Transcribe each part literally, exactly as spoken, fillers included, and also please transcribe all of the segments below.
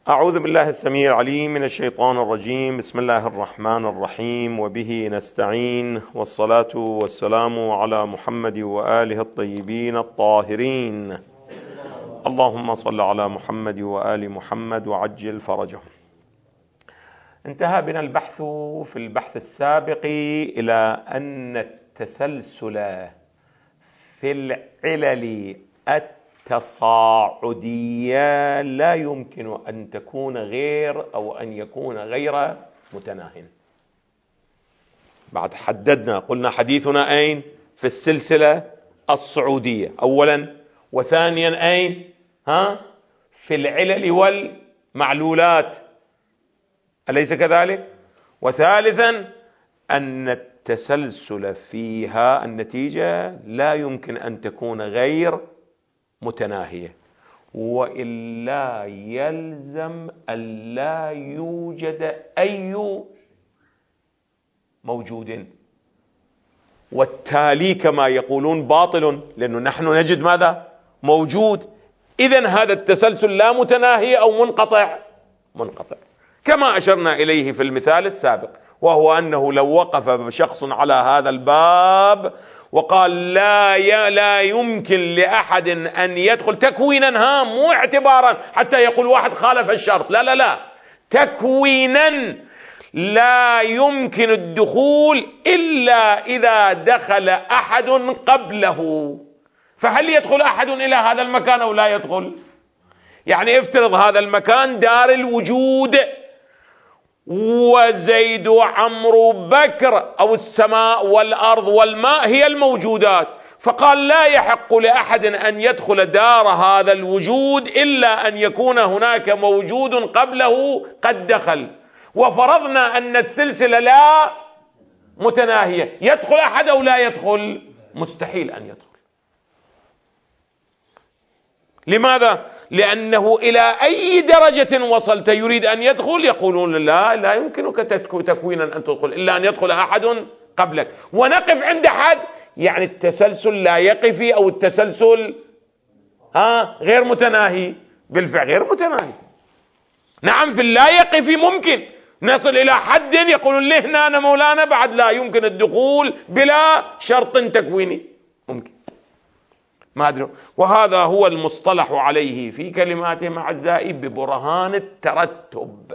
أعوذ بالله السميع العليم من الشيطان الرجيم. بسم الله الرحمن الرحيم، وبه نستعين، والصلاة والسلام على محمد وآله الطيبين الطاهرين. اللهم صل على محمد وآل محمد وعجل فرجهم. انتهى بنا البحث في البحث السابق إلى أن التسلسل في العلل التصاعدية لا يمكن أن تكون غير أو أن يكون غير متناهٍ. بعد حددنا قلنا حديثنا أين؟ في السلسلة الصعودية أولا، وثانيا أين؟ ها؟ في العلل والمعلولات، أليس كذلك؟ وثالثا أن التسلسل فيها النتيجة لا يمكن أن تكون غير متناهية، وإلا يلزم أن لا يوجد أي موجود، والتالي كما يقولون باطل، لأنه نحن نجد ماذا؟ موجود. إذن هذا التسلسل لا متناهي أو منقطع؟ منقطع، كما أشرنا إليه في المثال السابق، وهو أنه لو وقف شخص على هذا الباب وقال لا لا يمكن لأحد أن يدخل تكوينا، ها مو اعتبارا حتى يقول واحد خالف الشرط، لا لا لا، تكوينا لا يمكن الدخول إلا إذا دخل أحد قبله. فهل يدخل أحد إلى هذا المكان أو لا يدخل؟ يعني افترض هذا المكان دار الوجود، وزيد وعمرو بكر أو السماء والأرض والماء هي الموجودات، فقال لا يحق لأحد أن يدخل دار هذا الوجود إلا أن يكون هناك موجود قبله قد دخل. وفرضنا أن السلسلة لا متناهية، يدخل أحد أو لا يدخل؟ مستحيل أن يدخل. لماذا؟ لأنه إلى أي درجة وصلت يريد أن يدخل يقولون لا لا يمكنك تكوينا أن تدخل إلا أن يدخل أحد قبلك، ونقف عند حد، يعني التسلسل لا يقفي أو التسلسل ها غير متناهي، بالفعل غير متناهي. نعم في اللا يقفي ممكن نصل إلى حد يقولون له هنا أنا مولانا بعد لا يمكن الدخول بلا شرط تكويني، ممكن ما أدري. وهذا هو المصطلح عليه في كلماتهم أعزائي ببرهان الترتب.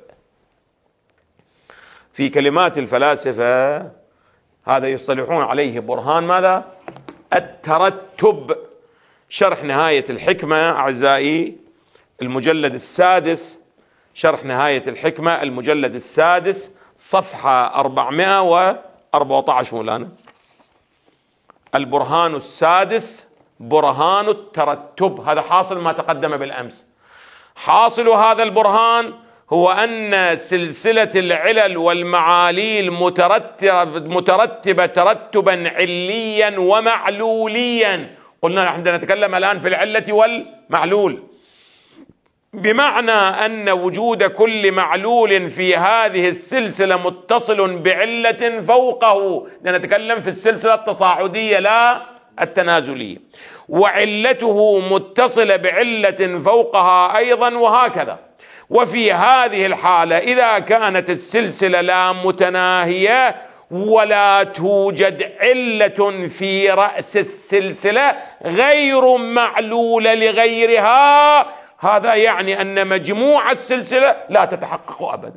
في كلمات الفلاسفة هذا يصطلحون عليه برهان ماذا؟ الترتب. شرح نهاية الحكمة أعزائي المجلد السادس، شرح نهاية الحكمة المجلد السادس صفحة أربعمائة وأربعة عشر مولانا. البرهان السادس برهان الترتب، هذا حاصل ما تقدم بالأمس. حاصل هذا البرهان هو أن سلسلة العلل والمعاليل مترتبة, مترتبة ترتبا عليا ومعلوليا. قلنا نحن نتكلم الآن في العلة والمعلول، بمعنى أن وجود كل معلول في هذه السلسلة متصل بعلة فوقه. نتكلم في السلسلة التصاعدية لا التنازلية، وعلته متصلة بعلة فوقها أيضا، وهكذا. وفي هذه الحالة إذا كانت السلسلة لا متناهية ولا توجد علة في رأس السلسلة غير معلولة لغيرها، هذا يعني أن مجموع السلسلة لا تتحقق أبدا.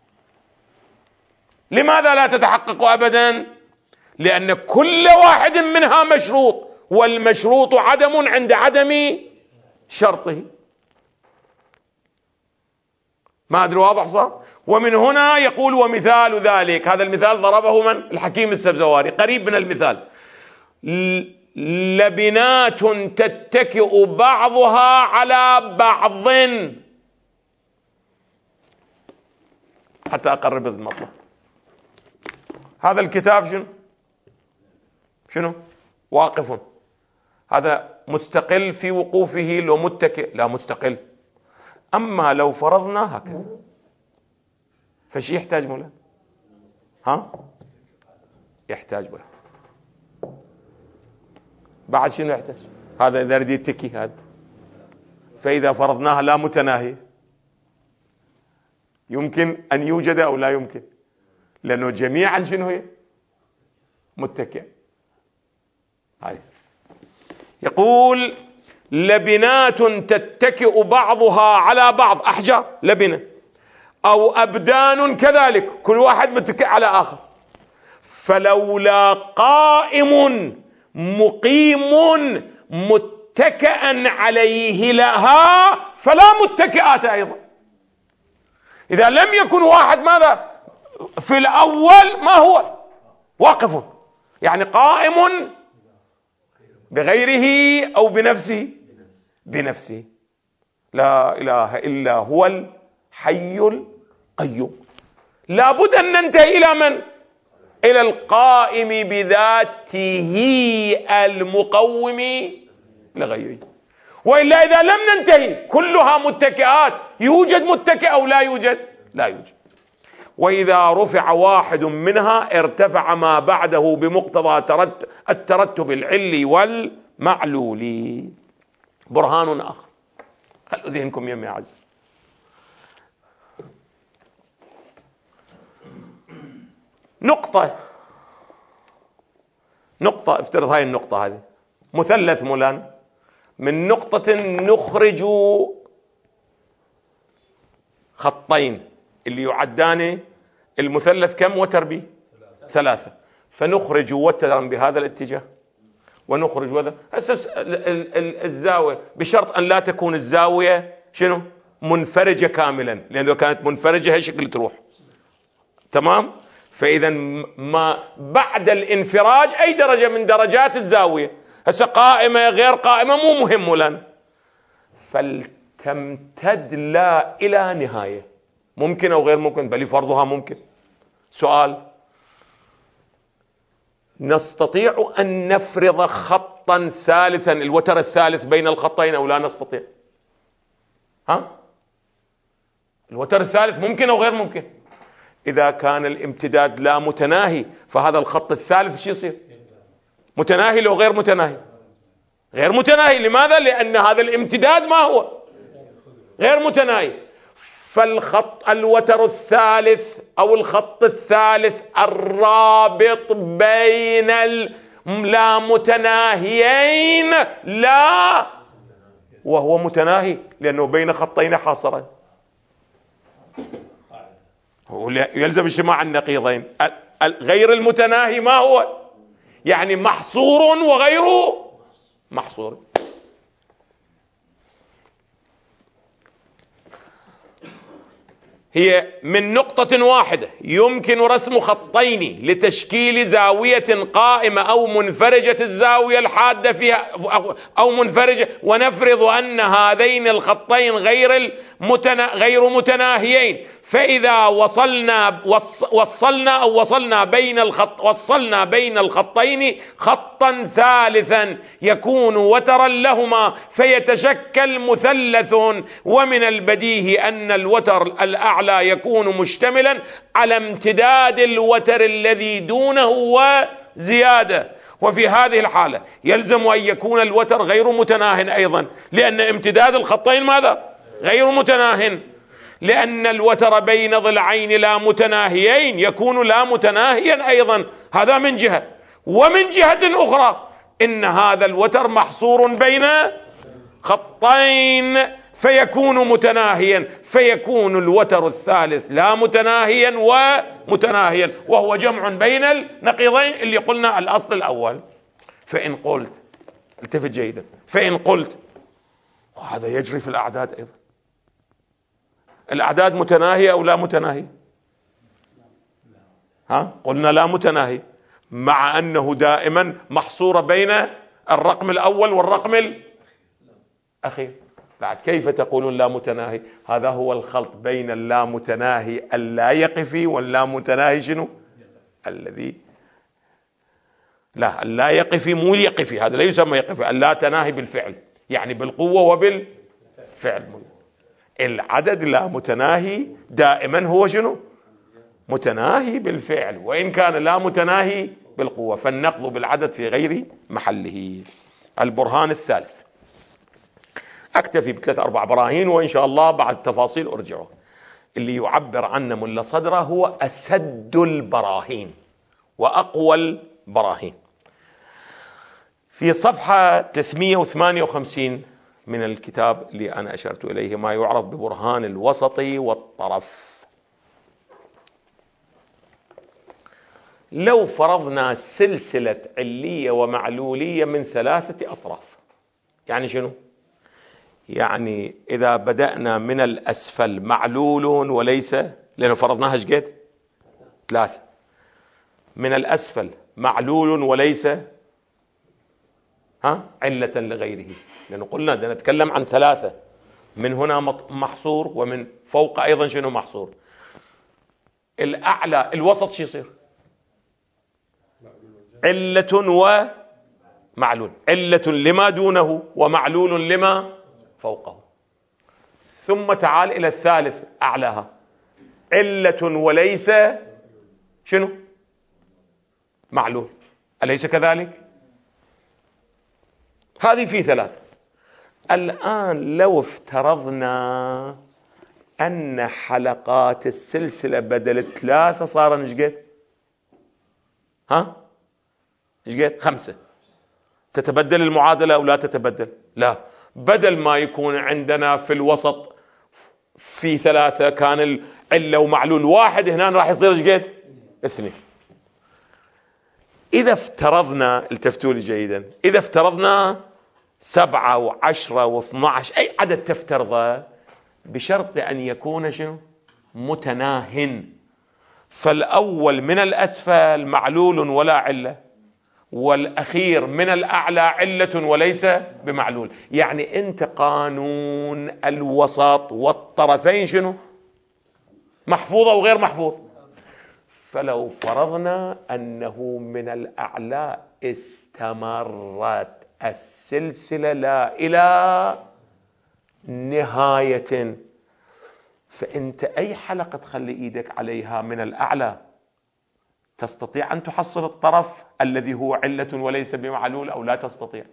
لماذا لا تتحقق أبدا؟ لأن كل واحد منها مشروط، والمشروط عدم عند عدم شرطه. ما أدري واضح صار؟ ومن هنا يقول ومثال ذلك، هذا المثال ضربه من؟ الحكيم السبزواري، قريب من المثال. لبنات تتكئ بعضها على بعض، حتى أقرب المطلب. هذا الكتاب شنو؟ شنو؟ واقف، هذا مستقل في وقوفه، لو متكئ لا مستقل. أما لو فرضنا هكذا فشي يحتاج مولانا؟ ها؟ يحتاج مولانا. بعد شنو يحتاج؟ هذا إذا رد يتكي هذا. فإذا فرضناها لا متناهي يمكن أن يوجد أو لا يمكن، لأنه جميعا شنو هي؟ متكئ. هاي يقول لبنات تتكئ بعضها على بعض، أحجار لبنة، أو أبدان كذلك، كل واحد متكئ على آخر. فلولا قائم مقيم متكئا عليه لها فلا متكئات أيضا. إذا لم يكن واحد ماذا في الأول ما هو واقف، يعني قائم بغيره أو بنفسه بنفسه. لا إله إلا هو الحي القيوم. لابد أن ننتهي إلى من؟ إلى القائم بذاته المقوم لغيره. وإلا إذا لم ننتهي كلها متكئات، يوجد متكئ أو لا يوجد؟ لا يوجد. وإذا رفع واحد منها ارتفع ما بعده بمقتضى الترتب العلي والمعلولي. برهان آخر، خلوا ذهنكم يم يا عز. نقطة نقطة افترض هاي النقطة هذه مثلث مولان، من نقطة نخرج خطين اللي يعدان المثلث كم وتر به؟ ثلاثة. فنخرج وترا بهذا الاتجاه ونخرج وذا أساس الزاوية، بشرط أن لا تكون الزاوية شنو؟ منفرجة كاملا، لأن لو كانت منفرجة هي شكل تروح. تمام؟ فإذا ما بعد الانفراج أي درجة من درجات الزاوية، هسه قائمة غير قائمة مو مهم لنا، فلتمتد لا إلى نهاية. ممكن أو غير ممكن؟ بل فرضها ممكن. سؤال: نستطيع أن نفرض خطا ثالثا، الوتر الثالث بين الخطين أو لا نستطيع؟ ها؟ الوتر الثالث ممكن أو غير ممكن؟ إذا كان الامتداد لا متناهي فهذا الخط الثالث شو يصير؟ متناهي لو غير متناهي؟ غير متناهي. لماذا؟ لأن هذا الامتداد ما هو؟ غير متناهي. فالخط الوتر الثالث أو الخط الثالث الرابط بين اللا متناهيين لا وهو متناهي، لأنه بين خطين حاصرين، يلزم اجتماع النقيضين. غير المتناهي ما هو؟ يعني محصور وغير محصور. هي من نقطة واحدة يمكن رسم خطين لتشكيل زاوية قائمة أو منفرجة الزاوية الحادة فيها أو منفرجة، ونفرض أن هذين الخطين غير المتنا غير متناهيين. فإذا وصلنا وصلنا أو وصلنا بين الخط وصلنا بين الخطين خطا ثالثا يكون وترا لهما فيتشكل مثلث. ومن البديهي أن الوتر الأعلى يكون مشتملا على امتداد الوتر الذي دونه وزيادة. وفي هذه الحالة يلزم أن يكون الوتر غير متناه أيضا، لأن امتداد الخطين ماذا؟ غير متناه. لأن الوتر بين ضلعين لا متناهيين يكون لا متناهيا أيضا. هذا من جهة. ومن جهة أخرى إن هذا الوتر محصور بين خطين فيكون متناهيا، فيكون الوتر الثالث لا متناهيا ومتناهيا، وهو جمع بين النقيضين اللي قلنا الأصل الأول. فإن قلت، التفت جيدا، فإن قلت وهذا يجري في الأعداد أيضا، الأعداد متناهية أو لا متناهية؟ ها؟ قلنا لا متناهي، مع أنه دائما محصورة بين الرقم الأول والرقم الأخير. بعد كيف تقولون لا متناهي؟ هذا هو الخلط بين اللا متناهي اللا يقفي واللا متناهي شنو؟ الذي لا اللا يقفي مو يقفي، هذا لا يسمى يقفي. اللا تناهي بالفعل، يعني بالقوة وبالفعل. العدد لا متناهي دائما هو شنو؟ متناهي بالفعل، وإن كان لا متناهي بالقوة، فالنقض بالعدد في غير محله. البرهان الثالث. أكتفي بثلاث أربع براهين، وإن شاء الله بعد التفاصيل أرجعه. اللي يعبر عنه ملا صدرة هو أسد البراهين وأقوى البراهين. في صفحة ثلاثمئة وثمانية وخمسين من الكتاب اللي أنا أشرت إليه ما يعرف ببرهان الوسط والطرف. لو فرضنا سلسلة علية ومعلولية من ثلاثة أطراف، يعني شنو؟ يعني إذا بدأنا من الأسفل معلول وليس، لأنه فرضناها شقد ثلاثة، من الأسفل معلول وليس ها علة لغيره، لأنه قلنا بدنا نتكلم عن ثلاثة، من هنا محصور ومن فوق أيضا شنو محصور. الأعلى الوسط شو يصير؟ علة ومعلول، علة لما دونه ومعلول لما فوقه. ثم تعال إلى الثالث أعلاها، علة وليس شنو؟ معلول، أليس كذلك؟ هذه في ثلاثة. الآن لو افترضنا أن حلقات السلسلة بدل ثلاثة صار نشقد؟ ها؟ نشقد؟ خمسة. تتبدل المعادلة أو لا تتبدل؟ لا، بدل ما يكون عندنا في الوسط في ثلاثة كان العلة ومعلول واحد، هنا راح يصير شقد؟ اثنين. إذا افترضنا، التفتوا لي جيدا، إذا افترضنا سبعة وعشرة واثنى عشر أي عدد تفترضه، بشرط أن يكون شنو؟ متناهٍ. فالأول من الأسفل معلول ولا علة، والأخير من الأعلى علة وليس بمعلول. يعني أنت قانون الوسط والطرفين شنو؟ محفوظ أو غير محفوظ. فلو فرضنا أنه من الأعلى استمرت السلسلة لا إلى نهاية، فأنت أي حلقة تخلي إيدك عليها من الأعلى تستطيع أن تحصل الطرف الذي هو علة وليس بمعلول أو لا تستطيع؟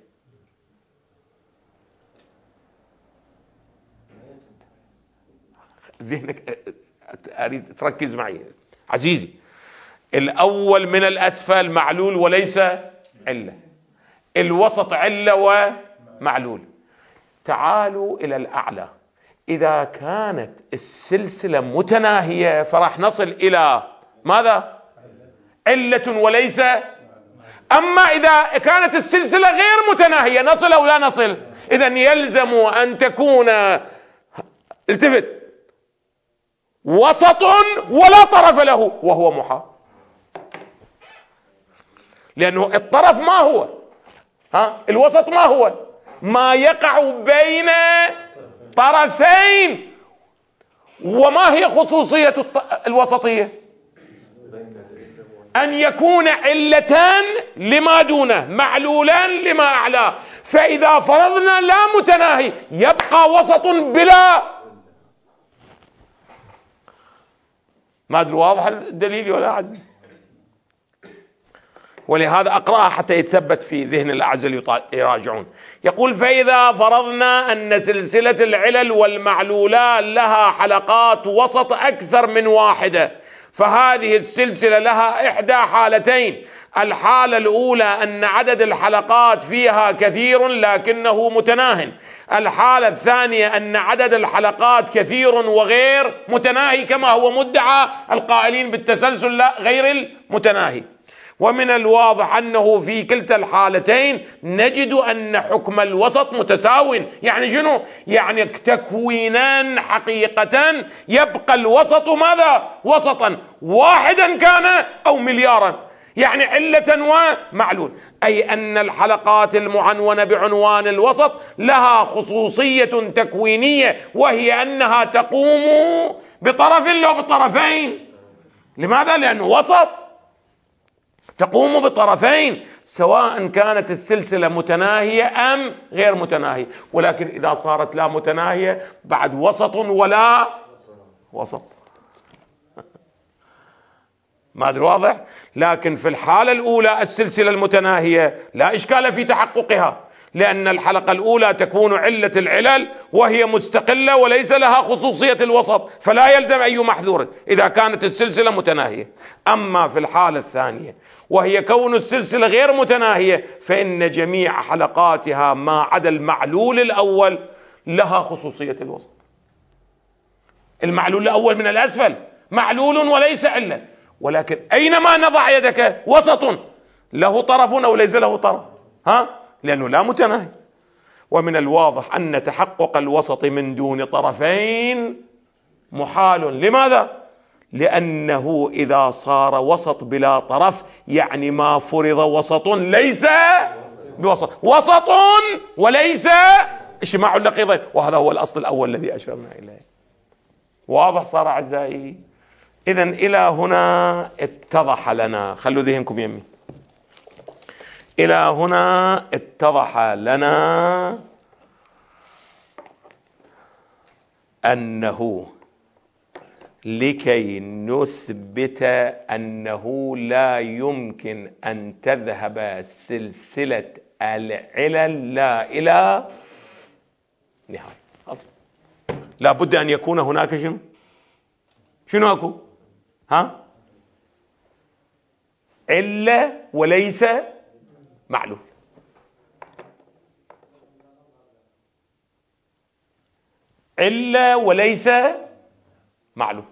ذهنك أريد تركز معي عزيزي. الأول من الأسفل معلول وليس علة، الوسط علة ومعلول. تعالوا إلى الأعلى، إذا كانت السلسلة متناهية فراح نصل إلى ماذا؟ علة وليس. أما إذا كانت السلسلة غير متناهية نصل أو لا نصل؟ إذن يلزم أن تكون، التفت، وسط ولا طرف له وهو محال، لأنه الطرف ما هو؟ ها؟ الوسط ما هو؟ ما يقع بين طرفين. وما هي خصوصية الوسطية؟ أن يكون علتان لما دونه معلولان لما أعلاه. فإذا فرضنا لا متناهي يبقى وسط بلا. ما أدري واضح الدليل ولا عزيز؟ ولهذا أقرأها حتى يتثبت في ذهن الأعزل يراجعون. يقول: فإذا فرضنا أن سلسلة العلل والمعلولات لها حلقات وسط أكثر من واحدة، فهذه السلسلة لها إحدى حالتين: الحالة الأولى أن عدد الحلقات فيها كثير لكنه متناهٍ، الحالة الثانية أن عدد الحلقات كثير وغير متناهي كما هو مدعى القائلين بالتسلسل لا غير المتناهي. ومن الواضح أنه في كلتا الحالتين نجد أن حكم الوسط متساو. يعني شنو؟ يعني تكوينان حقيقة يبقى الوسط ماذا؟ وسطا، واحدا كان أو مليارا، يعني علة ومعلول. أي أن الحلقات المعنونة بعنوان الوسط لها خصوصية تكوينية، وهي أنها تقوم بطرف لا بطرفين. لماذا؟ لأنه وسط، تقوم بطرفين سواء كانت السلسلة متناهية أم غير متناهية. ولكن إذا صارت لا متناهية بعد وسط ولا وسط. ما أدري واضح؟ لكن في الحالة الأولى السلسلة المتناهية لا إشكال في تحققها، لأن الحلقة الأولى تكون علة العلل وهي مستقلة وليس لها خصوصية الوسط، فلا يلزم أي محذور إذا كانت السلسلة متناهية. أما في الحالة الثانية وهي كون السلسلة غير متناهية، فإن جميع حلقاتها ما عدا المعلول الأول لها خصوصية الوسط. المعلول الأول من الأسفل معلول وليس علة، ولكن أينما نضع يدك وسط له طرف أو ليس له طرف، ها؟ لأنه لا متناهي. ومن الواضح أن تحقق الوسط من دون طرفين محال. لماذا؟ لأنه إذا صار وسط بلا طرف يعني ما فرض وسط ليس بوسط، وسط وليس اجتماع النقيضين، وهذا هو الأصل الأول الذي أشرنا إليه. واضح صار أعزائي؟ إذن إلى هنا اتضح لنا، خلوا ذهنكم يمي، إلى هنا اتضح لنا أنه لكي نثبت أنه لا يمكن أن تذهب سلسلة العلل لا إلى نهاية، لا بد أن يكون هناك شنو شنو أكو ها علة وليس معلول. علة وليس معلول،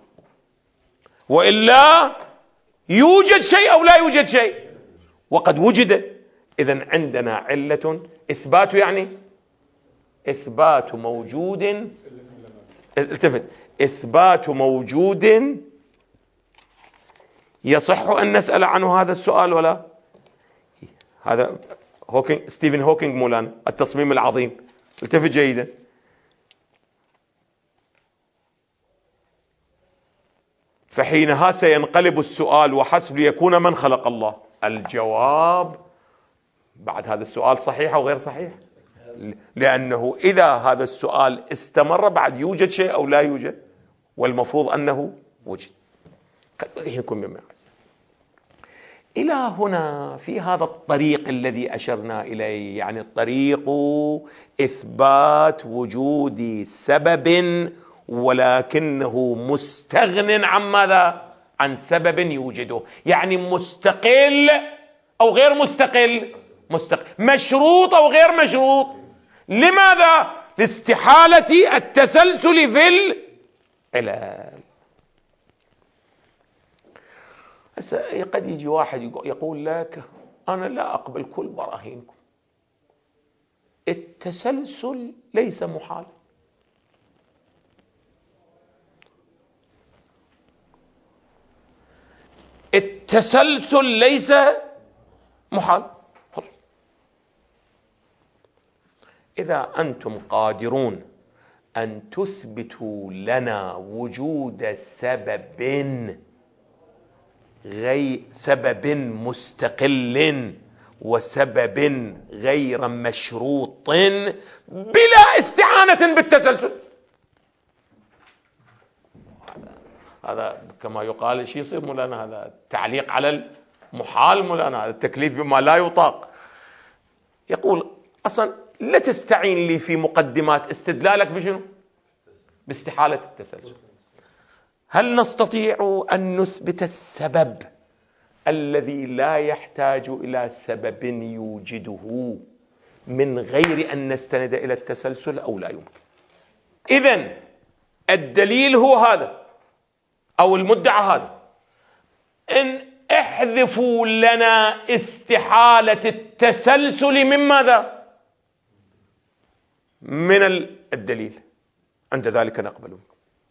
وإلا يوجد شيء أو لا يوجد شيء، وقد وجد. إذن عندنا علة إثبات، يعني إثبات موجود، التفت، إثبات موجود يصح أن نسأل عنه هذا السؤال ولا؟ هذا هوكينج، ستيفن هوكينج مولانا، التصميم العظيم، التفت جيدا. فحينها سينقلب السؤال وحسب ليكون من خلق الله. الجواب بعد هذا السؤال صحيح أو غير صحيح؟ لأنه إذا هذا السؤال استمر بعد يوجد شيء أو لا يوجد، والمفروض أنه وجد. إلى هنا في هذا الطريق الذي أشرنا إليه، يعني الطريق إثبات وجود سبب ولكنه مستغن عن ماذا؟ عن سبب يوجده، يعني مستقل أو غير مستقل؟ مستقل. مشروط أو غير مشروط؟ لماذا؟ لاستحالة التسلسل في العلل. قد يجي واحد يقول لك أنا لا أقبل كل براهينكم، التسلسل ليس محال. التسلسل ليس محال. إذا أنتم قادرون أن تثبتوا لنا وجود سبب غير سبب مستقل وسبب غير مشروط بلا استعانة بالتسلسل، هذا كما يقال شيء يصير مولانا، هذا تعليق على المحال مولانا، هذا التكليف بما لا يطاق. يقول أصلا لا تستعين لي في مقدمات استدلالك بشنو؟ باستحالة التسلسل. هل نستطيع أن نثبت السبب الذي لا يحتاج إلى سبب يوجده من غير أن نستند إلى التسلسل أو لا يمكن؟ إذن الدليل هو هذا أو المدعى هذا، إن احذفوا لنا استحالة التسلسل من ماذا؟ من الدليل، عند ذلك نقبله.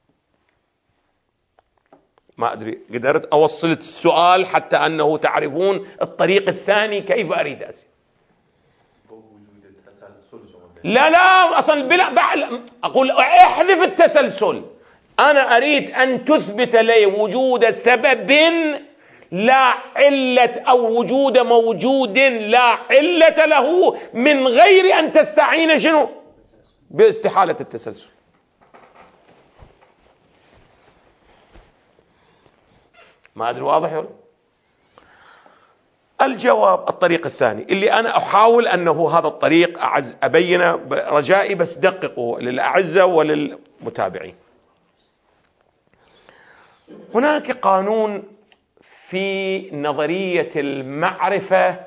ما أدري قدرت أوصل السؤال حتى أنه تعرفون الطريق الثاني كيف أريد أسير. لا لا أصلا بلا بعل أقول احذف التسلسل، أنا أريد أن تثبت لي وجود سبب لا علة أو وجود موجود لا علة له من غير أن تستعين شنو؟ باستحالة التسلسل. ما أدري واضح ولا؟ الجواب الطريق الثاني اللي أنا أحاول أنه هذا الطريق أعز أبينه رجائي، بس دققوا للأعزة وللمتابعين. هناك قانون في نظرية المعرفة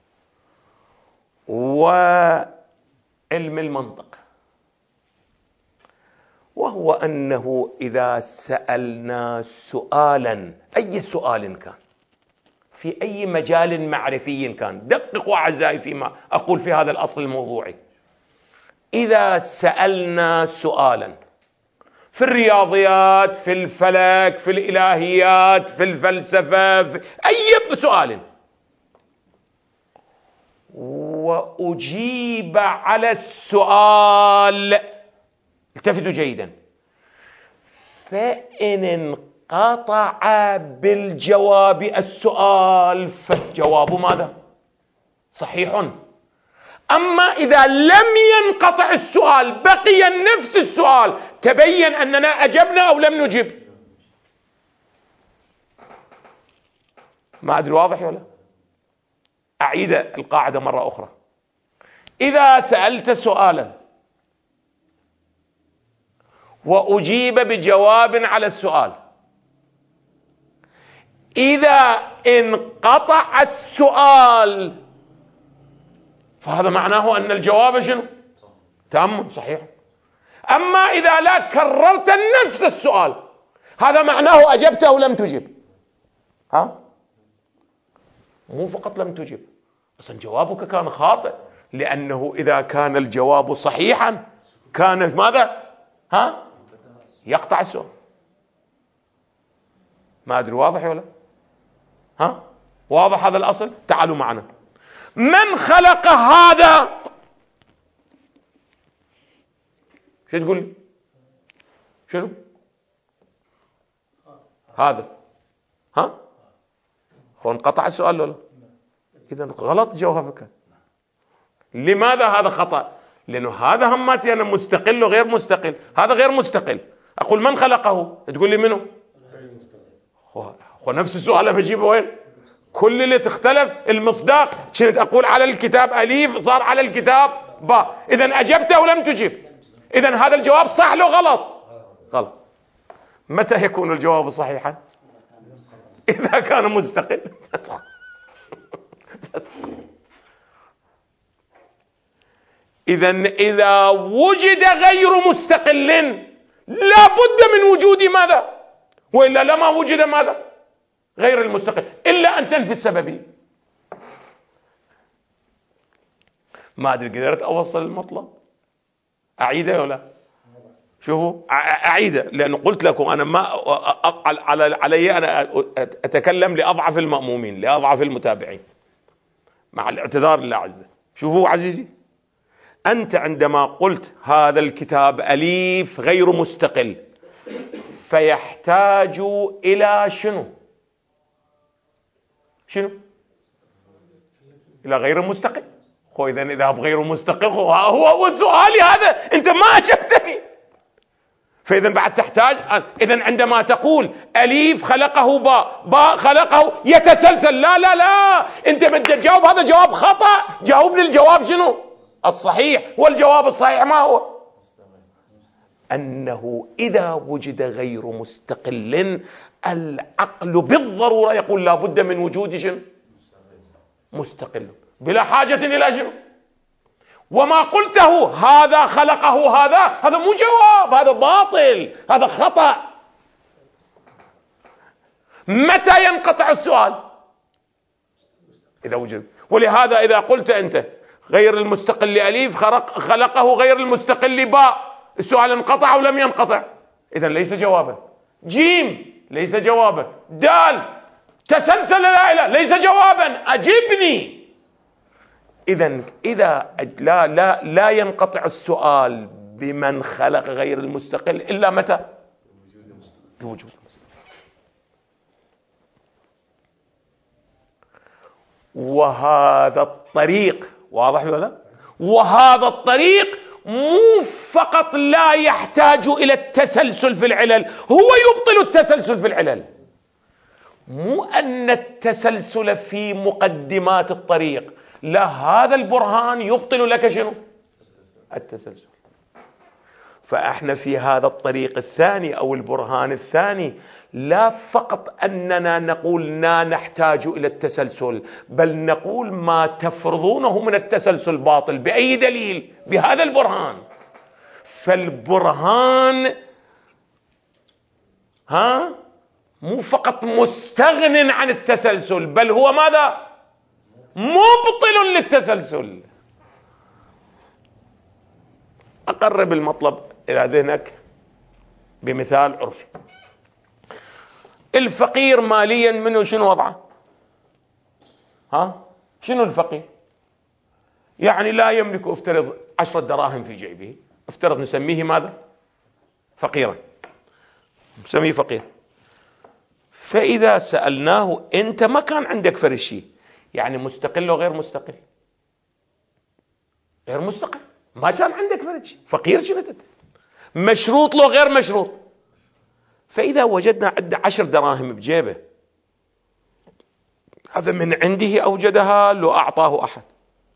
وعلم المنطق، وهو أنه إذا سألنا سؤالا، أي سؤال كان في أي مجال معرفي كان، دققوا أعزائي فيما أقول في هذا الأصل الموضوعي، إذا سألنا سؤالا في الرياضيات، في الفلك، في الإلهيات، في الفلسفة، في أي سؤال، وأجيب على السؤال، التفتوا جيدا، فإن انقطع بالجواب السؤال فالجواب ماذا؟ صحيح. أما إذا لم ينقطع السؤال بقي نفس السؤال، تبين أننا أجبنا أو لم نجب. ما أدري واضح ولا؟ أعيد القاعدة مرة أخرى. إذا سألت سؤالا وأجيب بجواب على السؤال، إذا انقطع السؤال فهذا معناه أن الجواب شنو؟ تام صحيح. أما إذا لا كررت نفس السؤال هذا معناه أجبت أو لم تجب. ها؟ مو فقط لم تجب، أصلا جوابك كان خاطئ، لأنه إذا كان الجواب صحيحا كان ماذا؟ ها؟ يقطع السؤال. ما أدري واضح ولا؟ ها؟ واضح هذا الأصل؟ تعالوا معنا. من خلق هذا؟ شو تقول؟ شنو؟ هذا. ها؟ هو انقطع السؤال ولا؟ إذا غلط جوابك. لماذا هذا خطأ؟ لأنه هذا هماتي أنا مستقل وغير مستقل، هذا غير مستقل. أقول من خلقه؟ تقول لي منه؟ هو, هو نفس السؤال بجيبه وين؟ كل اللي تختلف المصداق. كنت أقول على الكتاب أليف صار على الكتاب باء، إذا أجبت أو لم تجب؟ إذا هذا الجواب صح لو غلط؟ غلط. متى يكون الجواب صحيحا؟ إذا كان مستقل. إذا إذا وجد غير مستقل لا بد من وجود ماذا؟ وإلا لما وجد ماذا؟ غير المستقل، إلا أن تنفي السببية. ما أدري قدرت أوصل المطلب؟ أعيده ولا؟ شوفوا أعيده، لأنه قلت لكم أنا ما على علي أنا أتكلم لأضعف المأمومين، لأضعف المتابعين، مع الاعتذار للأعزة. شوفوا عزيزي، أنت عندما قلت هذا الكتاب أليف غير مستقل فيحتاج إلى شنو؟ شنو؟ إلى غير مستقل. هو إذن إذا غير مستقل هو هو سؤالي هذا، أنت ما أجبتني. فإذا بعد تحتاج، إذن عندما تقول أليف خلقه باء، باء خلقه يتسلسل، لا لا لا، أنت بدك تجاوب هذا جواب خطأ، جاوبني الجواب شنو؟ الصحيح. والجواب الصحيح ما هو؟ أنه إذا وجد غير مستقل العقل بالضرورة يقول لا بد من وجود شنو؟ مستقل، بلا حاجة إلى شنو؟ وما قلته هذا خلقه هذا، هذا مو جواب، هذا باطل، هذا خطأ. متى ينقطع السؤال؟ إذا وجد. ولهذا إذا قلت أنت غير المستقل أليف خلقه غير المستقل باء، السؤال انقطع أو لم ينقطع؟ إذن ليس جوابا. جيم ليس جوابا. دال تسلسل لا إله ليس جوابا، أجبني. إذن إذا لا لا لا ينقطع السؤال بمن خلق غير المستقل إلا متى؟ بوجود المستقل. وهذا الطريق واضح ولا؟ وهذا الطريق مو فقط لا يحتاج إلى التسلسل في العلل، هو يبطل التسلسل في العلل. مو أن التسلسل في مقدمات الطريق، لا، هذا البرهان يبطل لك شنو؟ التسلسل. فإحنا في هذا الطريق الثاني أو البرهان الثاني لا فقط أننا نقول لا نحتاج إلى التسلسل، بل نقول ما تفرضونه من التسلسل باطل. بأي دليل؟ بهذا البرهان. فالبرهان ها مو فقط مستغن عن التسلسل، بل هو ماذا؟ مبطل للتسلسل. أقرب المطلب إلى ذهنك بمثال عرفي. الفقير ماليا منه شنو وضعه؟ ها شنو الفقير؟ يعني لا يملك، افترض عشرة دراهم في جيبه، افترض نسميه ماذا؟ فقيرا، نسميه فقير. فإذا سألناه أنت ما كان عندك فرق شيء، يعني مستقل وغير مستقل؟ غير مستقل، ما كان عندك فرق شيء، فقير شنو؟ مشروط له غير مشروط. فإذا وجدنا عنده عشر دراهم بجيبه، هذا من عنده أوجدها لو أعطاه أحد،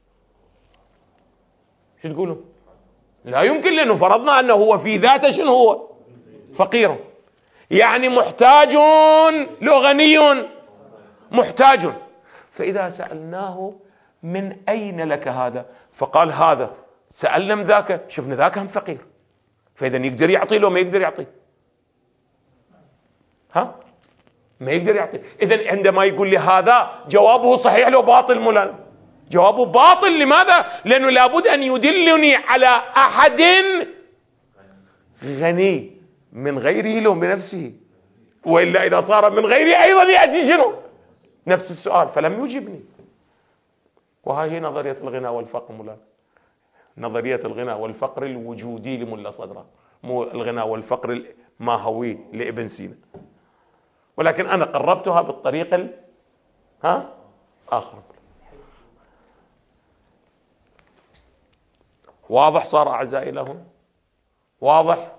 شو تقولوا؟ لا يمكن، لأنه فرضنا أنه هو في ذاته شنو هو؟ فقير، يعني محتاج لو غني محتاج. فإذا سألناه من أين لك هذا؟ فقال هذا. سألنا من ذاك، شفنا ذاك هم فقير، فإذا يقدر يعطي له ما يقدر يعطي؟ ها ما يقدر يعطي. إذن عندما يقول لي هذا، جوابه صحيح لو باطل؟ مولا جوابه باطل. لماذا؟ لأنه لابد أن يدلني على أحد غني من غيره لو بنفسه، وإلا إذا صار من غيره أيضا يأتي شنو؟ نفس السؤال. فلم يجبني. وهذه هي نظرية الغنى والفقر مولانا، نظرية الغنى والفقر الوجودي لملا صدران، مو الغنى والفقر الماهوي لابن سينا. ولكن أنا قربتها بالطريق ال... ها آخر. واضح صار أعزائي لهم؟ واضح؟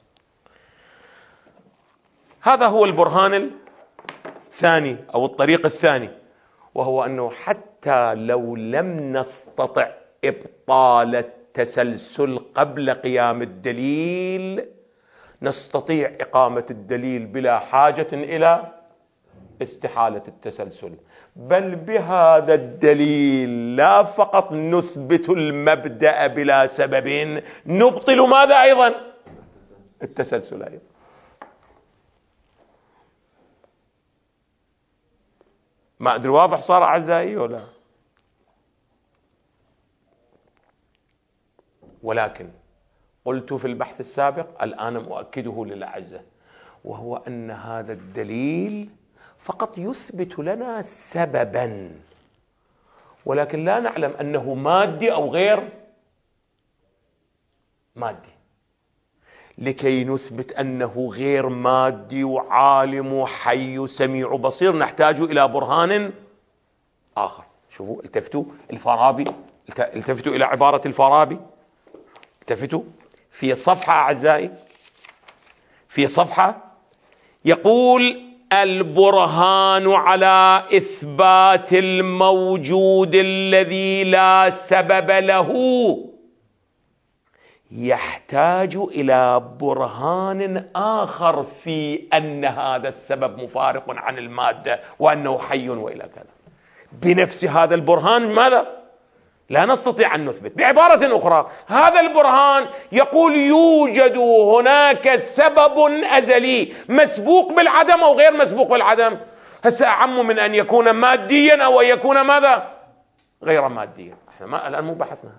هذا هو البرهان الثاني أو الطريق الثاني، وهو أنه حتى لو لم نستطع إبطال التسلسل قبل قيام الدليل، نستطيع إقامة الدليل بلا حاجة إلى استحالة التسلسل. بل بهذا الدليل لا فقط نثبت المبدأ بلا سبب، نبطل ماذا أيضا؟ التسلسل أيضا. ما أدري واضح صار أعزائي ولا؟ ولكن قلت في البحث السابق، الآن مؤكده للأعزة، وهو أن هذا الدليل فقط يثبت لنا سببا، ولكن لا نعلم أنه مادي أو غير مادي. لكي نثبت أنه غير مادي وعالم وحي سميع بصير، نحتاج إلى برهان آخر. شوفوا، التفتوا الفارابي، التفتوا إلى عبارة الفارابي، التفتوا في صفحة أعزائي، في صفحة يقول: البرهان على إثبات الموجود الذي لا سبب له يحتاج إلى برهان آخر في أن هذا السبب مفارق عن المادة وأنه حي وإلى كذا. بنفس هذا البرهان ماذا؟ لا نستطيع أن نثبت. بعبارة أخرى، هذا البرهان يقول يوجد هناك سبب أزلي مسبوق بالعدم أو غير مسبوق بالعدم. هسه أعم من أن يكون ماديا أو أن يكون ماذا؟ غير ماديا. احنا ما الآن مو بحثنا.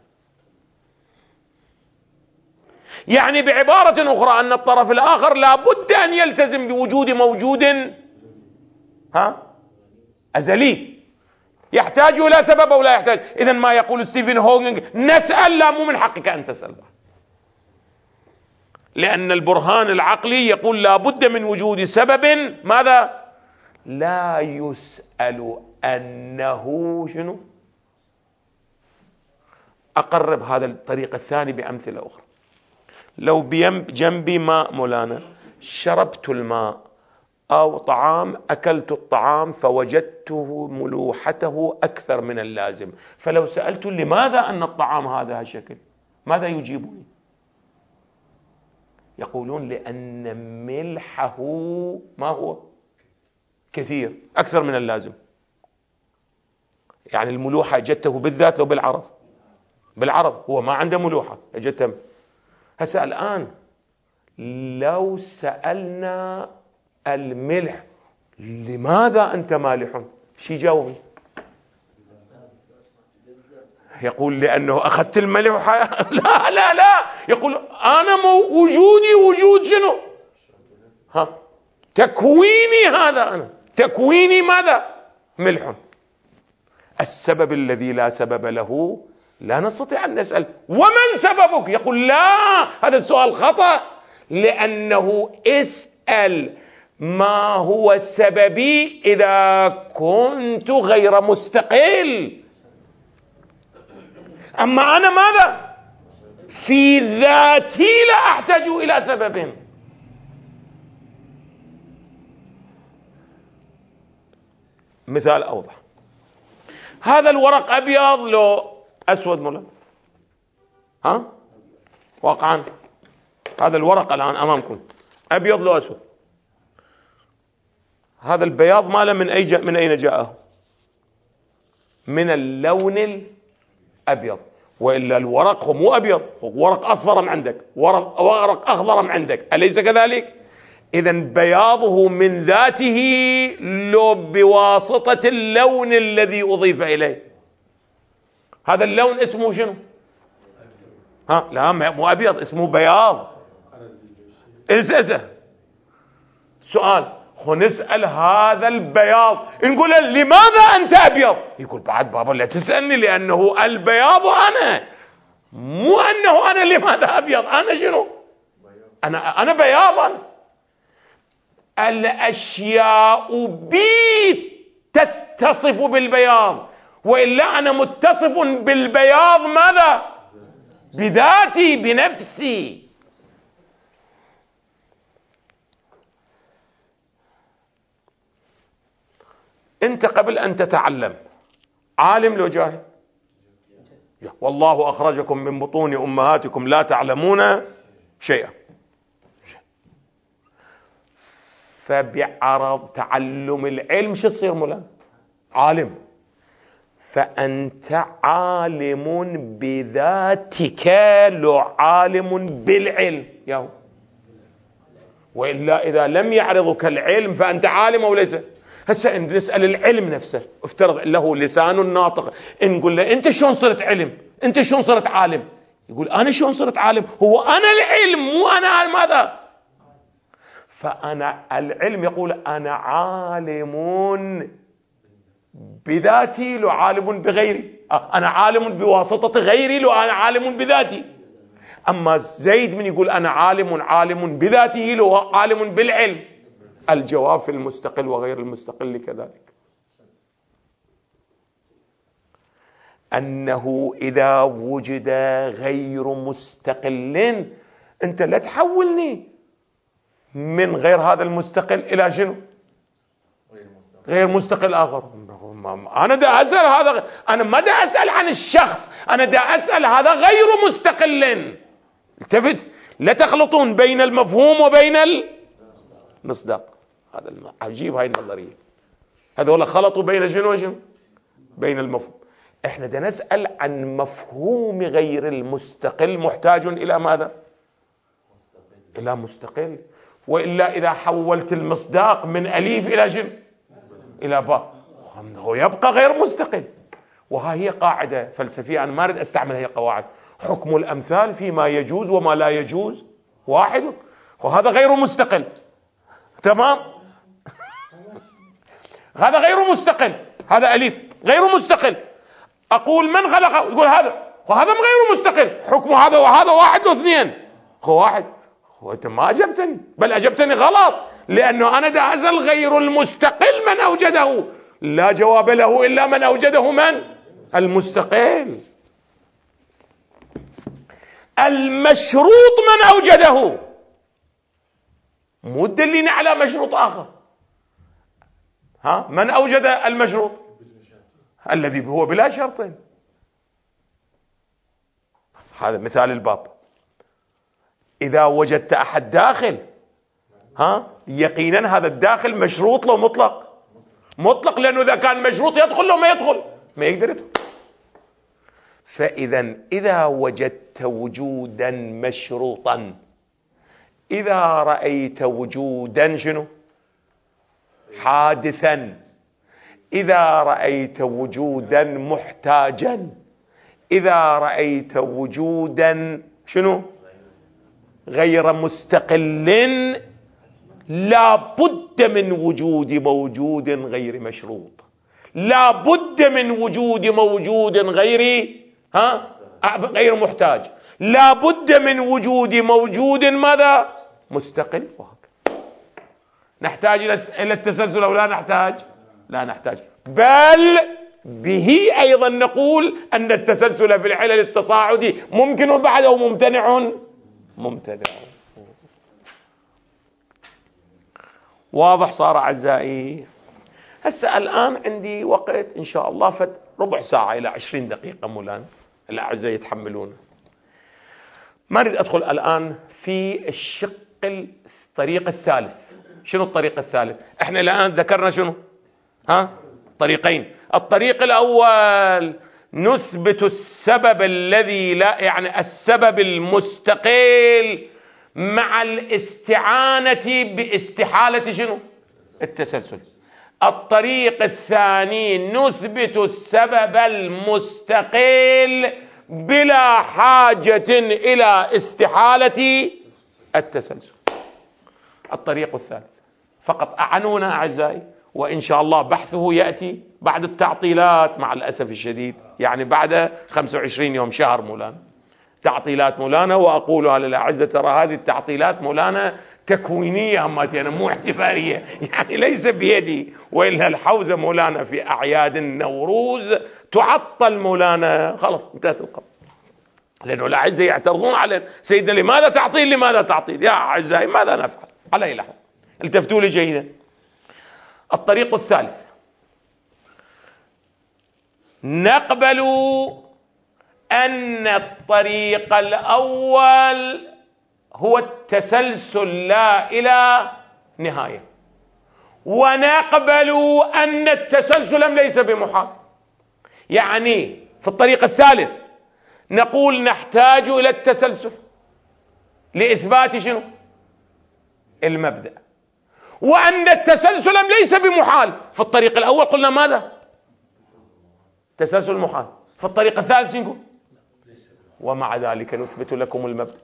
يعني بعبارة أخرى أن الطرف الآخر لابد أن يلتزم بوجود موجود ها أزلي يحتاج إلى سبب أو لا يحتاج. إذن ما يقول ستيفن هوكينج نسأل، لا، مو من حقك أن تسأل، لأن البرهان العقلي يقول لابد من وجود سبب ماذا؟ لا يسأل أنه شنو. أقرب هذا الطريق الثاني بأمثلة أخرى. لو بجنبي ماء مولانا، شربت الماء، أو طعام أكلت الطعام فوجدته ملوحته أكثر من اللازم، فلو سألت لماذا أن الطعام هذا هالشكل ماذا يجيبني؟ يقولون لأن ملحه ما هو كثير أكثر من اللازم. يعني الملوحة جته بالذات لو بالعرض، بالعرض هو ما عنده ملوحة جته. هسه الآن لو سألنا الملح لماذا أنت مالح، شي جاوبني؟ يقول لأنه أخذت الملح. لا لا لا، يقول أنا وجودي وجود شنو؟ ها تكويني، هذا أنا تكويني ماذا؟ ملح. السبب الذي لا سبب له لا نستطيع أن نسأل ومن سببك؟ يقول لا، هذا السؤال خطأ، لأنه اسأل ما هو سببي إذا كنت غير مستقل. أما أنا ماذا؟ في ذاتي لا أحتاج إلى سبب. مثال أوضح، هذا الورق أبيض لو أسود مولانا؟ ها واقعا هذا الورق الآن أمامكم أبيض لو أسود؟ هذا البياض ماله من أي من أين جاءه؟ من اللون الأبيض، وإلا الورق هو مو أبيض، هو ورق أصفر من عندك، ورق, ورق أخضر من عندك، أليس كذلك؟ إذن بياضه من ذاته لو بواسطة اللون الذي أضيف إليه. هذا اللون اسمه شنو؟ ها لا مو أبيض، اسمه بياض. إنسى سؤال، خو نسأل هذا البياض نقول له لماذا أنت أبيض؟ يقول بعد بابا لا تسألني، لأنه البياض أنا، مو أنه أنا لماذا أبيض. أنا شنو؟ أنا أنا بياضا. الأشياء بي تتصف بالبياض، وإلا أنا متصف بالبياض ماذا؟ بذاتي بنفسي. أنت قبل أن تتعلم عالم لو جاهل؟ والله أخرجكم من بطون أمهاتكم لا تعلمون شيئا. فبعرض تعلم العلم شو تصير مولانا؟ عالم. فأنت عالم بذاتك لو عالم بالعلم ياهو. وإلا إذا لم يعرضك العلم فأنت عالم أو ليس. هسه نسأل العلم نفسه، افترض له لسان ناطق، نقول له أنت شلون صرت علم؟ أنت شلون صرت عالم؟ يقول أنا شلون صرت عالم؟ هو أنا العلم مو أنا ماذا؟ فأنا العلم يقول أنا عالم بذاتي لو عالم بغيري، أنا عالم بواسطة غيري لو أنا عالم بذاتي. أما زيد من يقول أنا عالم عالم بذاته لو عالم بالعلم. الجواب في المستقل وغير المستقل كذلك، أنه إذا وجد غير مستقل أنت لا تحولني من غير هذا المستقل إلى شنو؟ غير مستقل آخر. أنا دا أسأل هذا، أنا ما دا أسأل عن الشخص، أنا دا أسأل هذا غير مستقل. التفت، لا تخلطون بين المفهوم وبين المصداق. هذا عجيب هاي النظرية، هذول خلطوا بين شنو وشنو؟ بين المفهوم. احنا دا نسأل عن مفهوم غير المستقل محتاج إلى ماذا؟ إلى مستقل. وإلا إذا حولت المصداق من أليف إلى شنو؟ إلى باء، هو يبقى غير مستقل. وها هي قاعدة فلسفية أنا ما أريد أستعمل هي قواعد. حكم الأمثال فيما يجوز وما لا يجوز واحد، وهذا غير مستقل. تمام. هذا غير مستقل، هذا أليف غير مستقل. أقول من خلقه؟ يقول هذا، وهذا غير مستقل. حكم هذا وهذا واحد واثنين، هو واحد. وأنت ما أجبتني، بل أجبتني غلط، لأنه أنا دا أسأل غير المستقل من أوجده، لا جواب له إلا من أوجده من؟ المستقل. المشروط من أوجده، مو دلين على مشروط آخر. ها من أوجد المشروط؟ الذي هو بلا شرط. هذا مثال الباب. إذا وجدت أحد داخل، ها يقينا هذا الداخل مشروط لو مطلق؟ مطلق، لأنه إذا كان مشروط يدخل لو ما يدخل ما يقدر يدخل. فإذا إذا وجدت وجودا مشروطا، إذا رأيت وجودا شنو؟ حادثا، إذا رأيت وجودا محتاجا، إذا رأيت وجودا شنو؟ غير مستقل، لا بد من وجود موجود غير مشروط، لا بد من وجود موجود غير ها غير محتاج، لا بد من وجود موجود ماذا؟ مستقل. وهكذا. نحتاج إلى التسلسل أو لا نحتاج؟ لا نحتاج، بل به أيضا نقول أن التسلسل في العلل التصاعدي ممكن بعد أو ممتنع؟ ممتنع. واضح صار أعزائي؟ هسه الآن عندي وقت إن شاء الله فت ربع ساعة إلى عشرين دقيقة مولانا الأعزاء يتحملون. ما أريد أدخل الآن في الشق الطريق الثالث. شنو الطريق الثالث؟ احنا الآن ذكرنا شنو؟ ها؟ طريقين. الطريق الأول نثبت السبب الذي لا يعني السبب المستقل مع الاستعانة باستحالة شنو؟ التسلسل. الطريق الثاني نثبت السبب المستقل بلا حاجة إلى استحالة التسلسل. الطريق الثالث فقط أعنونا أعزائي، وإن شاء الله بحثه يأتي بعد التعطيلات مع الأسف الشديد، يعني بعد خمسة وعشرين يوم شهر مولانا تعطيلات مولانا. وأقولها للأعزة ترى هذه التعطيلات مولانا تكوينية هماتي أنا مو احتفالية، يعني ليس بيدي، وإلا الحوزة مولانا في أعياد النوروز تعطل مولانا خلاص انتهت القضية، لأنه الأعزة يعترضون على سيدنا لماذا تعطيل لماذا تعطيل. يا أعزائي ماذا نفعل؟ على أي لحظة التفتوا لي جيدا. الطريق الثالث نقبل أن الطريق الأول هو التسلسل لا إلى نهاية، ونقبل أن التسلسل ليس بمحال. يعني في الطريق الثالث نقول نحتاج إلى التسلسل لإثبات شنو؟ المبدأ، وأن التسلسل ليس بمحال. في الطريق الأول قلنا ماذا؟ تسلسل محال. في الطريق الثالث نقول ومع ذلك نثبت لكم المبدأ.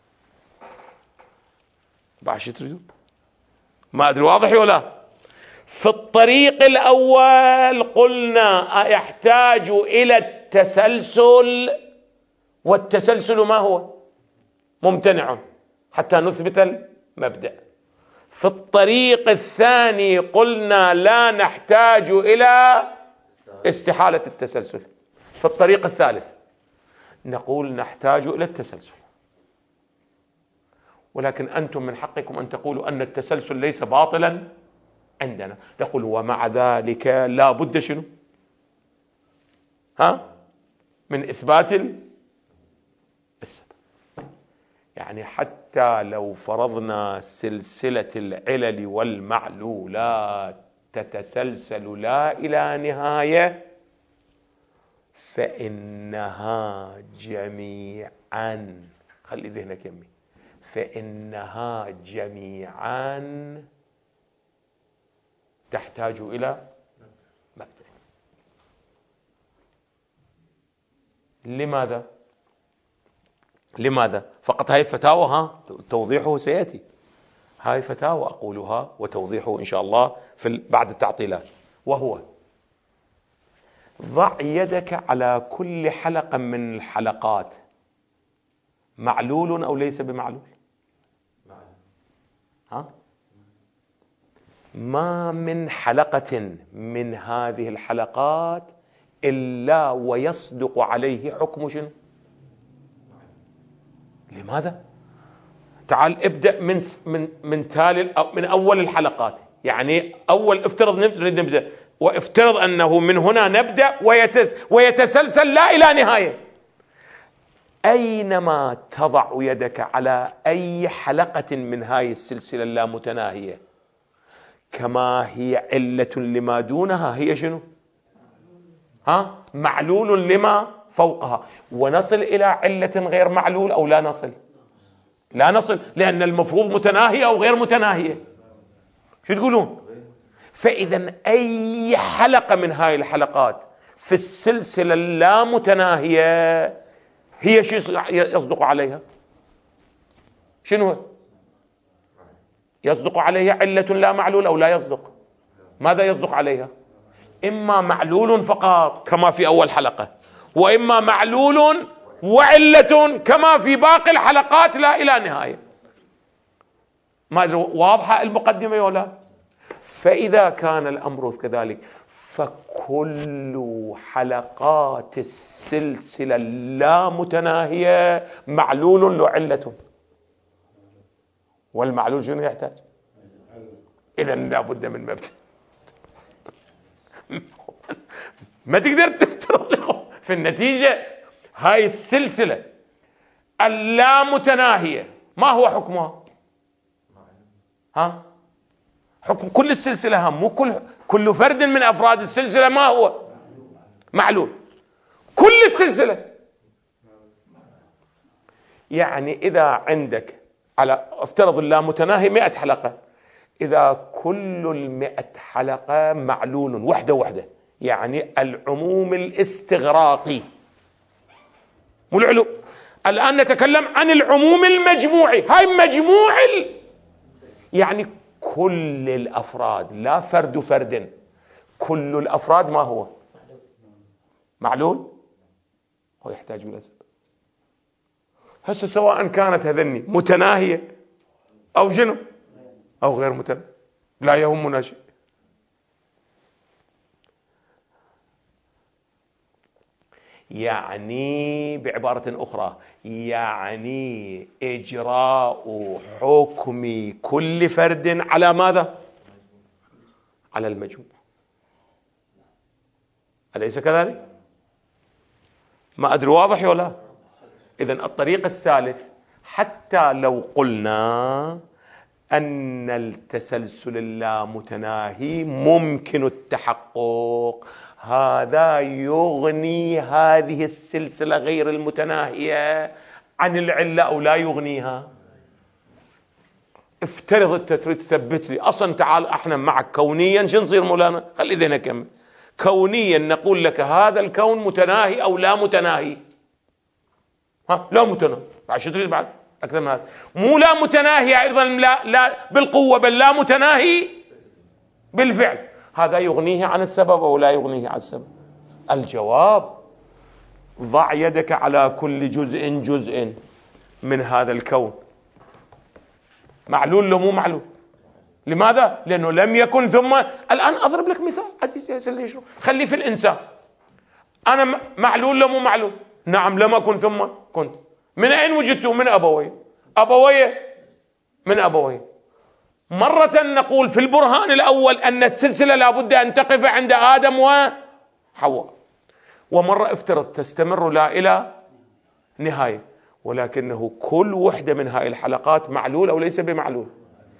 بعد شو تريدون؟ ما أدري واضح ولا؟ في الطريق الأول قلنا يحتاج إلى التسلسل، والتسلسل ما هو؟ ممتنع حتى نثبت المبدأ. في الطريق الثاني قلنا لا نحتاج إلى استحالة التسلسل. في الطريق الثالث نقول نحتاج إلى التسلسل، ولكن أنتم من حقكم أن تقولوا أن التسلسل ليس باطلا عندنا. نقول ومع ذلك لا بد شنو؟ ها؟ من إثبات السبب. يعني حتى لو فرضنا سلسلة العلل والمعلولات تتسلسل لا إلى نهاية، فإنها جميعا، خلي ذهنك يمي، فإنها جميعا تحتاج إلى مبدأ. لماذا؟ لماذا؟ فقط هاي فتاوى، ها توضيحه سيأتي، هاي فتاوى أقولها وتوضيحه إن شاء الله في بعد التعطيلات. وهو ضع يدك على كل حلقة من الحلقات، معلول أو ليس بمعلول؟ ها؟ ما من حلقة من هذه الحلقات إلا ويصدق عليه حكم شنو؟ لماذا؟ تعال ابدأ من من من تالي أو من أول الحلقات. يعني أول افترض نريد نبدأ، وافترض أنه من هنا نبدأ ويتس ويتسلسل لا إلى نهاية. أينما تضع يدك على أي حلقة من هاي السلسلة اللامتناهية كما هي علة لما دونها، هي شنو؟ ها؟ معلول لما فوقها. ونصل إلى علة غير معلول أو لا نصل؟ لا نصل، لأن المفروض متناهية أو غير متناهية. شو تقولون؟ فإذا أي حلقة من هاي الحلقات في السلسلة اللامتناهية هي شو يصدق عليها؟ شنو يصدق عليها؟ علة لا معلول أو لا يصدق؟ ماذا يصدق عليها؟ إما معلول فقط كما في أول حلقة، وإما معلول وعلة كما في باقي الحلقات لا إلى نهاية. ما أدري واضحة المقدمة ولا؟ فإذا كان الأمر كذلك فكل حلقات السلسلة اللامتناهية معلول وعلة، والمعلول شنو يحتاج؟ إذا لابد من مبدأ. ما تقدر تفترض في النتيجة هاي السلسلة اللامتناهية ما هو حكمها؟ ها؟ حكم كل السلسلة هم، مو كل كل فرد من أفراد السلسلة ما هو؟ معلول. كل السلسلة. يعني إذا عندك على افترض اللامتناهي مئة حلقة، إذا كل المئة حلقة معلول وحدة وحدة، يعني العموم الاستغراقي مو العلوم. الآن نتكلم عن العموم المجموعي. هاي مجموع ال... يعني كل الأفراد لا فرد فرد، كل الأفراد ما هو؟ معلول. هو يحتاج إلى سبب. هسه سواء كانت هذني متناهية أو شنو أو غير متناهية لا يهمنا شيء. يعني بعبارة أخرى، يعني إجراء حكم كل فرد على ماذا؟ على المجموع. أليس كذلك؟ ما أدري واضح ولا؟ إذن الطريق الثالث، حتى لو قلنا أن التسلسل اللامتناهي ممكن التحقق، هذا يغني هذه السلسلة غير المتناهية عن العلة أو لا يغنيها؟ افترض انت تريد تثبت لي اصلا، تعال احنا معك كونيا، شو نصير مولانا؟ خلي ذي نكمل. كونيا نقول لك هذا الكون متناهي او لا متناهي؟ ها لا متناهي. عشان تريد بعد اكثر من هذا؟ مو لا متناهي ايضا لا لا بالقوة، بل لا متناهي بالفعل. هذا يغنيه عن السبب او لا يغنيه عن السبب؟ الجواب ضع يدك على كل جزء جزء من هذا الكون، معلول لو مو معلول. لماذا؟ لأنه لم يكن ثم. الآن أضرب لك مثال عزيزي يا شنو، خلي في الإنسان. أنا معلول لو مو معلول؟ نعم لم أكن ثم كنت. من أين وجدته؟ من أبوي. أبوي من أبوي. مرة نقول في البرهان الأول أن السلسلة لابد أن تقف عند آدم وحواء، ومرة افترض تستمر لا إلى نهاية، ولكنه كل وحدة من هاي الحلقات معلول أو ليس بمعلول.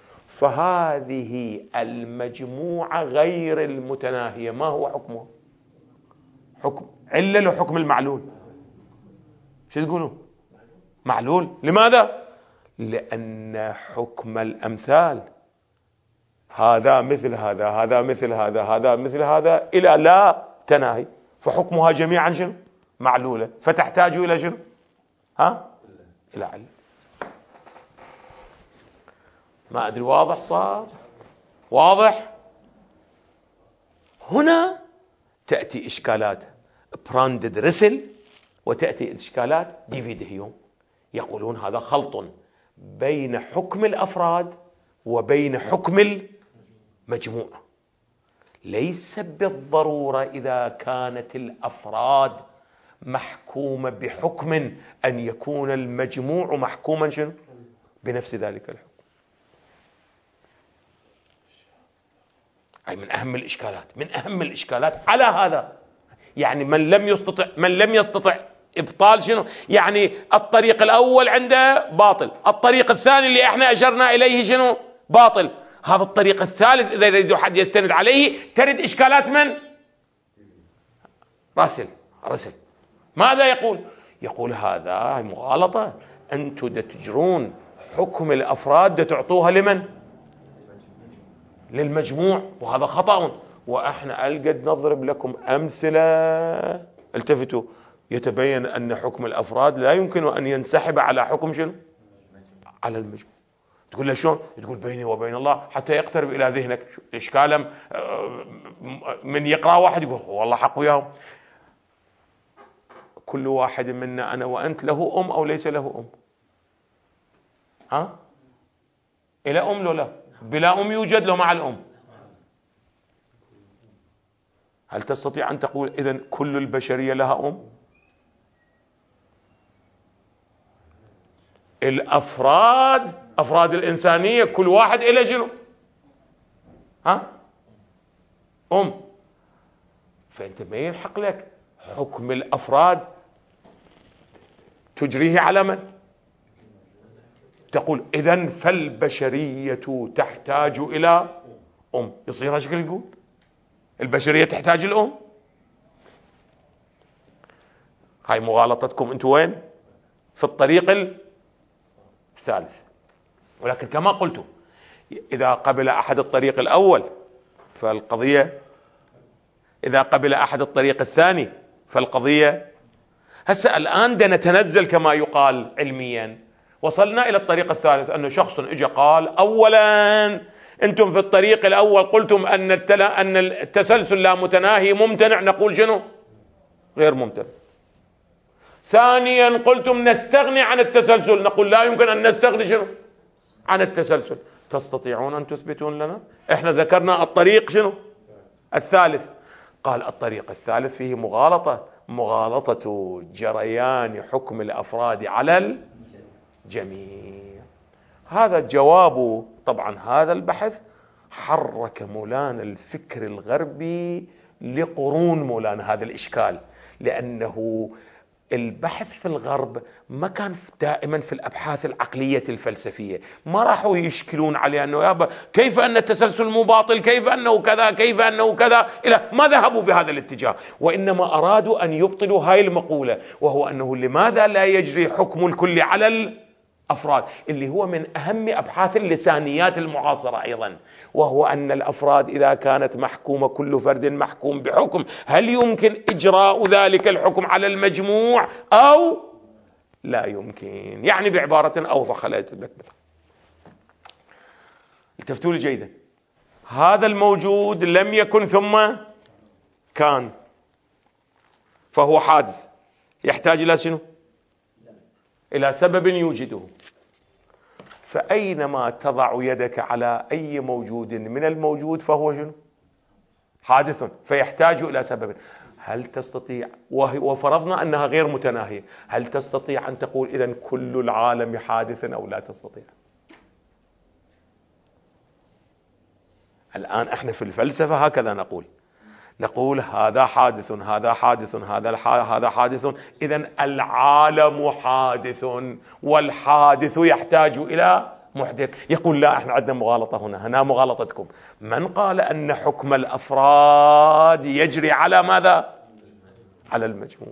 فهذه المجموعة غير المتناهية ما هو حكمها؟ حكم علة لحكم المعلول. شو تقولون؟ معلول. لماذا؟ لأن حكم الأمثال هذا مثل هذا، هذا مثل هذا، هذا مثل هذا إلى لا تناهي، فحكمها جميعا شنو؟ معلولة، فتحتاج إلى شنو؟ ها؟ إلى علة. ما أدري واضح صار؟ واضح؟ هنا تأتي إشكالات براندد رسل، وتأتي إشكالات ديفيد هيوم. يقولون هذا خلط بين حكم الأفراد وبين حكم المجموعة. ليس بالضرورة إذا كانت الأفراد محكومة بحكم أن يكون المجموع محكوما شنو؟ بنفس ذلك الحكم. أي من أهم الإشكالات، من أهم الإشكالات على هذا. يعني من لم يستطع من لم يستطع إبطال شنو؟ يعني الطريق الأول عنده باطل، الطريق الثاني اللي احنا أشرنا إليه شنو؟ باطل. هذا الطريق الثالث إذا يريد حد يستند عليه ترد إشكالات من؟ راسل راسل ماذا يقول؟ يقول هذا مغالطة، أنتم تجرون حكم الأفراد تعطوها لمن؟ للمجموع، وهذا خطأ. وإحنا ألقد نضرب لكم أمثلة. التفتوا، يتبين أن حكم الأفراد لا يمكن أن ينسحب على حكم شنو؟ على المجموع. تقول له شلون؟ تقول بيني وبين الله حتى يقترب إلى ذهنك إشكالا من يقرأ واحد يقول والله حق وياهم. كل واحد منا أنا وأنت له أم أو ليس له أم؟ ها؟ إلى أم لو لا؟ بلا أم يوجد له مع الأم. هل تستطيع أن تقول إذن كل البشرية لها أم؟ الأفراد، أفراد الإنسانية كل واحد إلى شنو؟ ها؟ أم. فأنت ما يلحق لك حكم الأفراد تجريه على من؟ تقول إذن فالبشرية تحتاج إلى أم. يصير هالشكل يقول البشرية تحتاج الأم. هاي مغالطتكم أنتوا وين؟ في الطريق الثالث. ولكن كما قلت إذا قبل أحد الطريق الأول فالقضية، إذا قبل أحد الطريق الثاني فالقضية. هسه الآن دا نتنزل كما يقال علميا، وصلنا إلى الطريق الثالث، أنه شخص إجا قال أولا أنتم في الطريق الأول قلتم أن أن التسلسل لا متناهي ممتنع، نقول شنو؟ غير ممتنع. ثانيا قلتم نستغني عن التسلسل، نقول لا يمكن أن نستغني شنو؟ عن التسلسل. تستطيعون أن تثبتون لنا؟ إحنا ذكرنا الطريق شنو؟ الثالث. قال الطريق الثالث فيه مغالطة، مغالطة جريان حكم الأفراد على الجميع. هذا الجواب. طبعا هذا البحث حرك مولانا الفكر الغربي لقرون مولانا هذا الإشكال، لأنه البحث في الغرب ما كان دائما في الأبحاث العقلية الفلسفية، ما راحوا يشكلون عليه أنه يابا كيف أن التسلسل مو باطل، كيف أنه كذا، كيف أنه كذا، إلى ما ذهبوا بهذا الاتجاه، وإنما أرادوا أن يبطلوا هاي المقولة، وهو أنه لماذا لا يجري حكم الكل على الأفراد، اللي هو من أهم أبحاث اللسانيات المعاصرة أيضا، وهو أن الأفراد إذا كانت محكومة كل فرد محكوم بحكم، هل يمكن إجراء ذلك الحكم على المجموع أو لا يمكن؟ يعني بعبارة أوضح خليت لك مثلا، التفتوا لي جيدا، هذا الموجود لم يكن ثم كان، فهو حادث يحتاج إلى شنو؟ إلى سبب يوجده. فأينما تضع يدك على أي موجود من الموجود فهو شنو؟ حادث، فيحتاج إلى سبب. هل تستطيع، وفرضنا أنها غير متناهية، هل تستطيع أن تقول إذن كل العالم حادث أو لا تستطيع؟ الآن احنا في الفلسفة هكذا نقول، نقول هذا حادث، هذا حادث، هذا هذا حادث، إذن العالم حادث، والحادث يحتاج إلى محدث. يقول لا، احنا عندنا مغالطة هنا، هنا مغالطتكم. من قال أن حكم الأفراد يجري على ماذا؟ على المجموع.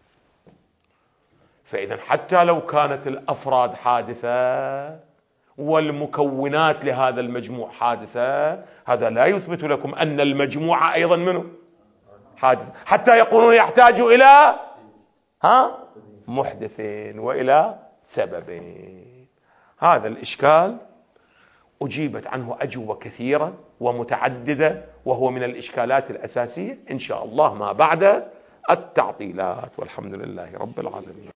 فإذا حتى لو كانت الأفراد حادثة والمكونات لهذا المجموع حادثة، هذا لا يثبت لكم أن المجموعة أيضا منه حادث، حتى يقولون يحتاج إلى ها محدثين وإلى سببين. هذا الإشكال أجيبت عنه أجوبة كثيرة ومتعددة، وهو من الإشكالات الأساسية إن شاء الله ما بعد التعطيلات، والحمد لله رب العالمين.